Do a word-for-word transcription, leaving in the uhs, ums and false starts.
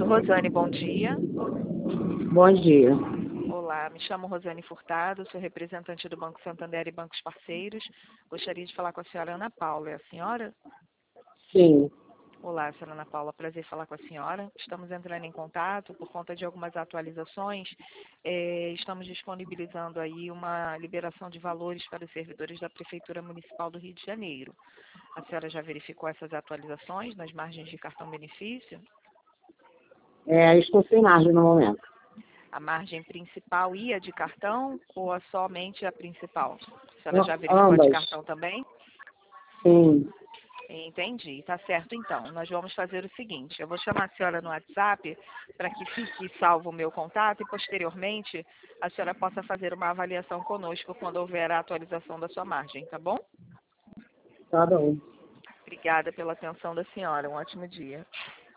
Rosane, bom dia. Bom dia. Olá, me chamo Rosane Furtado, sou representante do Banco Santander e bancos parceiros. Gostaria de falar com a senhora Ana Paula. É a senhora? Sim. Olá, senhora Ana Paula, prazer falar com a senhora. Estamos entrando em contato por conta de algumas atualizações. É, estamos disponibilizando aí uma liberação de valores para os servidores da Prefeitura Municipal do Rio de Janeiro. A senhora já verificou essas atualizações nas margens de cartão-benefício? É, estou sem margem no momento. A margem principal e a de cartão ou a somente a principal? A senhora já verificou Ambas. a de cartão também? Sim. Entendi, tá certo então. Nós vamos fazer o seguinte, eu vou chamar a senhora no WhatsApp para que fique salvo o meu contato e posteriormente a senhora possa fazer uma avaliação conosco quando houver a atualização da sua margem, tá bom? Tá bom. Obrigada pela atenção da senhora, um ótimo dia.